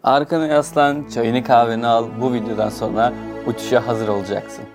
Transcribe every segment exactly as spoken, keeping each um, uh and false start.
Arkana yaslan, çayını kahveni al. Bu videodan sonra uçuşa hazır olacaksın.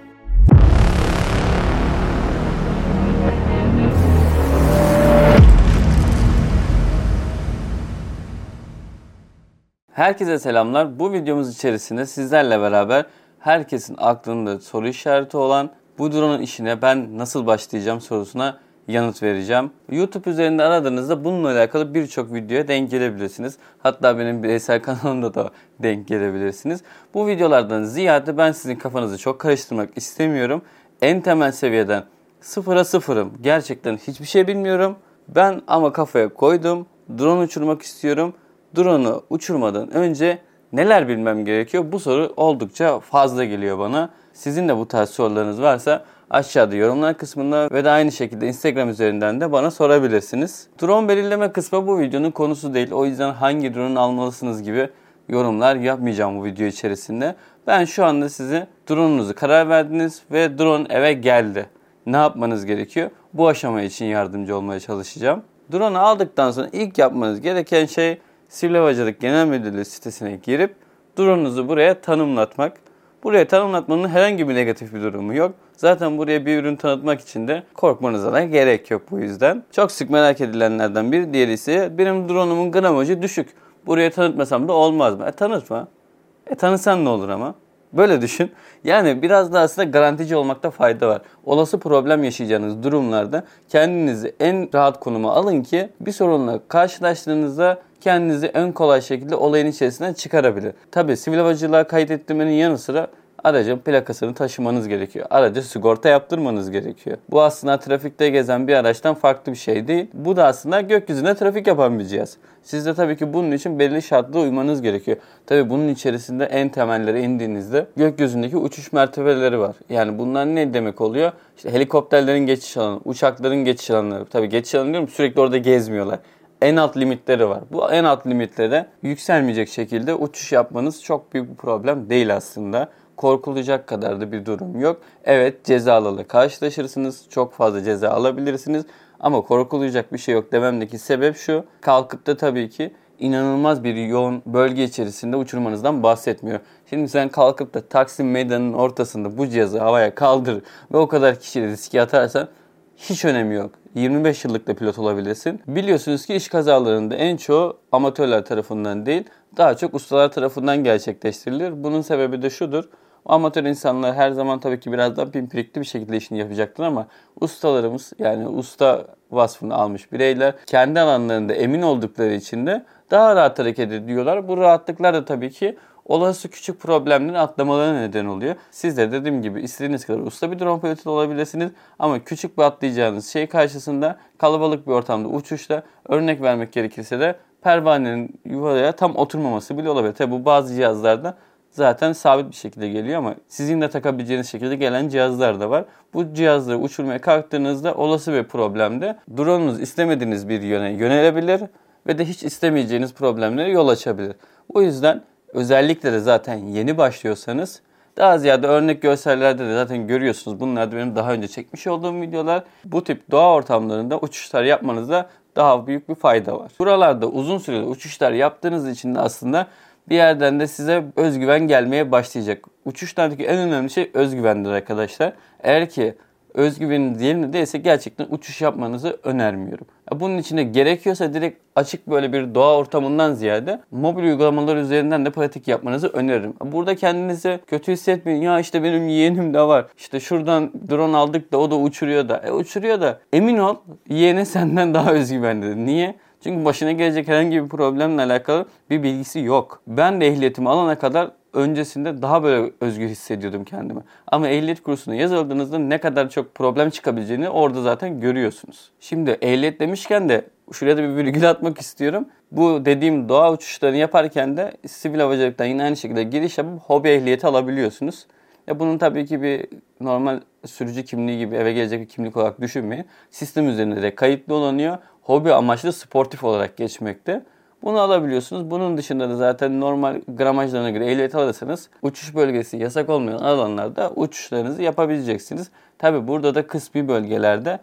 Herkese selamlar. Bu videomuz içerisinde sizlerle beraber herkesin aklında soru işareti olan bu drone'un işine ben nasıl başlayacağım sorusuna yanıt vereceğim. YouTube üzerinde aradığınızda bununla alakalı birçok videoya denk gelebilirsiniz. Hatta benim bireysel kanalımda da denk gelebilirsiniz. Bu videolardan ziyade ben sizin kafanızı çok karıştırmak istemiyorum. En temel seviyeden sıfıra sıfırım. Gerçekten hiçbir şey bilmiyorum. Ben ama kafaya koydum. Drone uçurmak istiyorum. Drone'u uçurmadan önce neler bilmem gerekiyor? Bu soru oldukça fazla geliyor bana. Sizin de bu tarz sorularınız varsa aşağıda yorumlar kısmında ve de aynı şekilde Instagram üzerinden de bana sorabilirsiniz. Drone belirleme kısmı bu videonun konusu değil. O yüzden hangi drone almalısınız gibi yorumlar yapmayacağım bu video içerisinde. Ben şu anda size drone'unuzu karar verdiniz ve drone eve geldi. Ne yapmanız gerekiyor? Bu aşama için yardımcı olmaya çalışacağım. Drone'u aldıktan sonra ilk yapmanız gereken şey Sivil Havacılık Genel Müdürlüğü sitesine girip drone'unuzu buraya tanımlatmak. Buraya tanımlatmanın herhangi bir negatif bir durumu yok. Zaten buraya bir ürün tanıtmak için de korkmanıza da gerek yok bu yüzden. Çok sık merak edilenlerden bir diğeri ise benim drone'umun gramajı düşük. Buraya tanıtmasam da olmaz mı? E tanıtma. E tanısan ne olur ama? Böyle düşün. Yani biraz da aslında garantici olmakta fayda var. Olası problem yaşayacağınız durumlarda kendinizi en rahat konuma alın ki bir sorunla karşılaştığınızda kendinizi en kolay şekilde olayın içerisinden çıkarabilir. Tabii sivil havacılığa kaydettirmenin yanı sıra aracın plakasını taşımanız gerekiyor. Araca sigorta yaptırmanız gerekiyor. Bu aslında trafikte gezen bir araçtan farklı bir şey değil. Bu da aslında gökyüzünde trafik yapan bir cihaz. Siz de tabii ki bunun için belirli şartlara uymanız gerekiyor. Tabii bunun içerisinde en temellere indiğinizde gökyüzündeki uçuş mertebeleri var. Yani bunlar ne demek oluyor? İşte helikopterlerin geçiş alanı, uçakların geçiş alanları. Tabii geçiş alanı diyorum, sürekli orada gezmiyorlar. En alt limitleri var. Bu en alt limitlere yükselmeyecek şekilde uçuş yapmanız çok büyük bir problem değil aslında. Korkulacak kadar da bir durum yok. Evet, cezalarla karşılaşırsınız. Çok fazla ceza alabilirsiniz. Ama korkulacak bir şey yok dememdeki sebep şu. Kalkıp da tabii ki inanılmaz bir yoğun bölge içerisinde uçurmanızdan bahsetmiyor. Şimdi sen kalkıp da Taksim Meydanı'nın ortasında bu cihazı havaya kaldır ve o kadar kişiyi riske atarsan hiç önemi yok. yirmi beş yıllık da pilot olabilirsin. Biliyorsunuz ki iş kazalarında en çoğu amatörler tarafından değil, daha çok ustalar tarafından gerçekleştirilir. Bunun sebebi de şudur. O amatör insanlar her zaman tabii ki biraz daha pimpirikli bir şekilde işini yapacaktır ama ustalarımız, yani usta vasfını almış bireyler kendi alanlarında emin oldukları için de daha rahat hareket ediyorlar. Bu rahatlıklar da tabii ki olası küçük problemleri atlamalarına neden oluyor. Siz de dediğim gibi istediğiniz kadar usta bir drone pilotu olabilirsiniz ama küçük bir atlayacağınız şey karşısında kalabalık bir ortamda uçuşta, örnek vermek gerekirse de pervanenin yuvaya tam oturmaması bile olabilir. Tabi bu bazı cihazlarda zaten sabit bir şekilde geliyor ama sizin de takabileceğiniz şekilde gelen cihazlar da var. Bu cihazları uçurmaya kalktığınızda olası bir problemde drone'unuz istemediğiniz bir yöne yönelebilir ve de hiç istemeyeceğiniz problemlere yol açabilir. O yüzden özellikle de zaten yeni başlıyorsanız, daha ziyade örnek görsellerde de zaten görüyorsunuz. Bunlar da benim daha önce çekmiş olduğum videolar. Bu tip doğa ortamlarında uçuşlar yapmanızda daha büyük bir fayda var. Buralarda uzun süreli uçuşlar yaptığınız için de aslında bir yerden de size özgüven gelmeye başlayacak. Uçuşlardaki en önemli şey özgüvendir arkadaşlar. Eğer ki özgüveniniz yerinde değilse gerçekten uçuş yapmanızı önermiyorum. Bunun için de gerekiyorsa direkt açık böyle bir doğa ortamından ziyade mobil uygulamalar üzerinden de pratik yapmanızı öneririm. Burada kendinizi kötü hissetmeyin. Ya işte benim yeğenim de var. İşte şuradan drone aldık da o da uçuruyor da. E uçuruyor da emin ol yeğenin senden daha özgüvenlidir. Niye? Çünkü başına gelecek herhangi bir problemle alakalı bir bilgisi yok. Ben de ehliyetimi alana kadar öncesinde daha böyle özgür hissediyordum kendimi. Ama ehliyet kursuna yazıldığınızda ne kadar çok problem çıkabileceğini orada zaten görüyorsunuz. Şimdi ehliyet demişken de şuraya da bir virgül atmak istiyorum. Bu dediğim doğa uçuşlarını yaparken de sivil havacılıktan yine aynı şekilde giriş yapıp hobi ehliyeti alabiliyorsunuz. Ya bunun tabii ki bir normal sürücü kimliği gibi eve gelecek bir kimlik olarak düşünmeyin. Sistem üzerinde de kayıtlı olanıyor. Hobi amaçlı sportif olarak geçmekte. Bunu alabiliyorsunuz. Bunun dışında da zaten normal gramajlarına göre ehliyet alırsanız uçuş bölgesi yasak olmayan alanlarda uçuşlarınızı yapabileceksiniz. Tabi burada da kısmi bölgelerde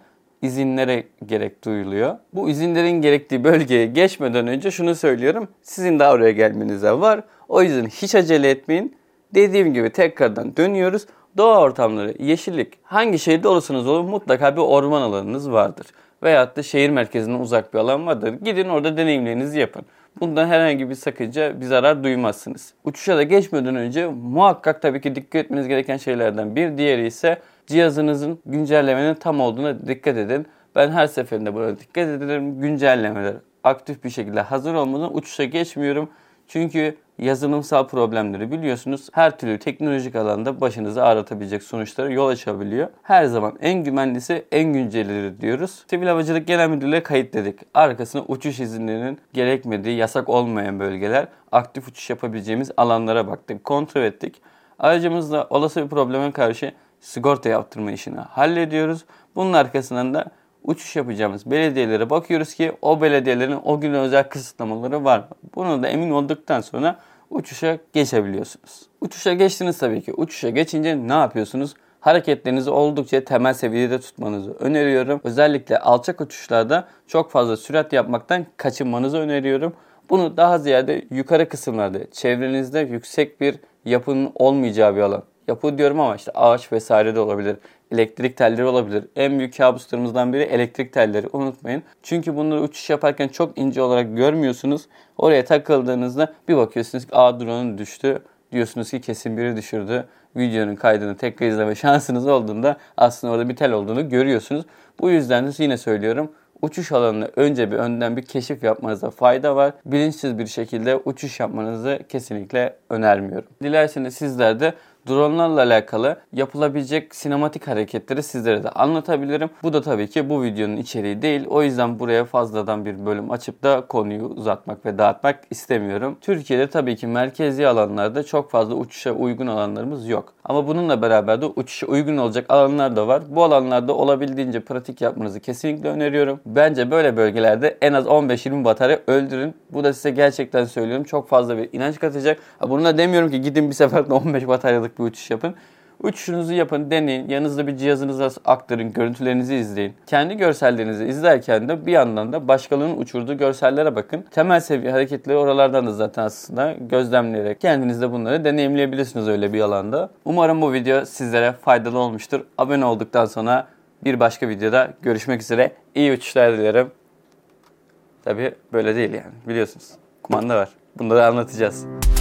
izinlere gerek duyuluyor. Bu izinlerin gerektiği bölgeye geçmeden önce şunu söylüyorum. Sizin de oraya gelmenize var. O yüzden hiç acele etmeyin. Dediğim gibi tekrardan dönüyoruz. Doğa ortamları, yeşillik, hangi şehirde olursanız olun mutlaka bir orman alanınız vardır. Veyahut da şehir merkezinden uzak bir alan vardır. Gidin orada deneyimlerinizi yapın. Bundan herhangi bir sakınca, bir zarar duymazsınız. Uçuşa da geçmeden önce muhakkak tabii ki dikkat etmeniz gereken şeylerden bir diğeri ise cihazınızın güncellemenin tam olduğuna dikkat edin. Ben her seferinde buna dikkat ederim. Güncellemeler aktif bir şekilde hazır olmadan uçuşa geçmiyorum. Çünkü yazılımsal problemleri biliyorsunuz her türlü teknolojik alanda başınızı ağrıtabilecek sonuçlara yol açabiliyor. Her zaman en güvenlisi en güncelleri diyoruz. Sivil Havacılık Genel Müdürlüğü'ne kayıtladık. Arkasına uçuş izinlerinin gerekmediği, yasak olmayan bölgeler, aktif uçuş yapabileceğimiz alanlara baktık, kontrol ettik. Aracımızda olası bir probleme karşı sigorta yaptırma işini hallediyoruz. Bunun arkasından da uçuş yapacağımız belediyelere bakıyoruz ki o belediyelerin o güne özel kısıtlamaları var mı? Bunu da emin olduktan sonra uçuşa geçebiliyorsunuz. Uçuşa geçtiniz tabii ki. Uçuşa geçince ne yapıyorsunuz? Hareketlerinizi oldukça temel seviyede tutmanızı öneriyorum. Özellikle alçak uçuşlarda çok fazla sürat yapmaktan kaçınmanızı öneriyorum. Bunu daha ziyade yukarı kısımlarda, çevrenizde yüksek bir yapının olmayacağı bir alan. Yapı diyorum ama işte ağaç vesaire de olabilir. Elektrik telleri olabilir. En büyük kabuslarımızdan biri elektrik telleri. Unutmayın. Çünkü bunları uçuş yaparken çok ince olarak görmüyorsunuz. Oraya takıldığınızda bir bakıyorsunuz ki aa drone'un düştü. Diyorsunuz ki kesin biri düşürdü. Videonun kaydını tekrar izleme şansınız olduğunda aslında orada bir tel olduğunu görüyorsunuz. Bu yüzden de yine söylüyorum. Uçuş alanını önce bir önden bir keşif yapmanıza fayda var. Bilinçsiz bir şekilde uçuş yapmanızı kesinlikle önermiyorum. Dilerseniz sizler de dronelarla alakalı yapılabilecek sinematik hareketleri sizlere de anlatabilirim. Bu da tabii ki bu videonun içeriği değil. O yüzden buraya fazladan bir bölüm açıp da konuyu uzatmak ve dağıtmak istemiyorum. Türkiye'de tabii ki merkezi alanlarda çok fazla uçuşa uygun alanlarımız yok. Ama bununla beraber de uçuşa uygun olacak alanlar da var. Bu alanlarda olabildiğince pratik yapmanızı kesinlikle öneriyorum. Bence böyle bölgelerde en az on beş yirmi batarya öldürün. Bu da size gerçekten söylüyorum çok fazla bir inanç katacak. Bunu da demiyorum ki gidin bir seferde on beş bataryalık bir uçuş yapın. Uçuşunuzu yapın, deneyin. Yanınızda bir cihazınıza aktarın, görüntülerinizi izleyin. Kendi görsellerinizi izlerken de bir yandan da başkalarının uçurduğu görsellere bakın. Temel seviye hareketleri oralardan da zaten aslında gözlemleyerek kendiniz de bunları deneyimleyebilirsiniz öyle bir alanda. Umarım bu video sizlere faydalı olmuştur. Abone olduktan sonra bir başka videoda görüşmek üzere. İyi uçuşlar dilerim. Tabii böyle değil yani biliyorsunuz. Kumanda var. Bunları anlatacağız.